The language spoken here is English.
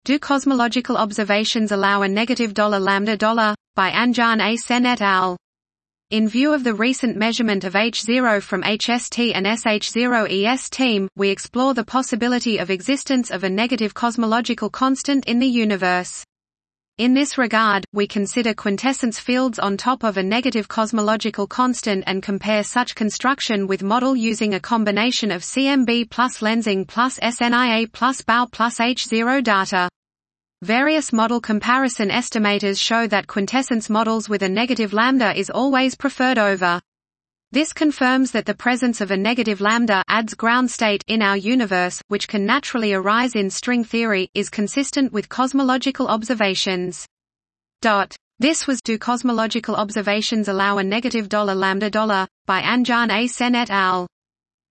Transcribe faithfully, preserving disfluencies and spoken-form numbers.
Do cosmological observations allow a negative dollar lambda dollar? By Anjan A. Sen et al. In view of the recent measurement of H zero from H S T and S H zero E S team, we explore the possibility of existence of a negative cosmological constant in the universe. In this regard, we consider quintessence fields on top of a negative cosmological constant and compare such construction with model using a combination of C M B plus lensing plus S N I A plus B A U plus H zero data. Various model comparison estimators show that quintessence models with a negative lambda is always preferred over. This confirms that the presence of a negative lambda adds ground state in our universe, which can naturally arise in string theory, is consistent with cosmological observations. This was Do cosmological observations allow a negative dollar lambda dollar? By Anjan A. Sen et al.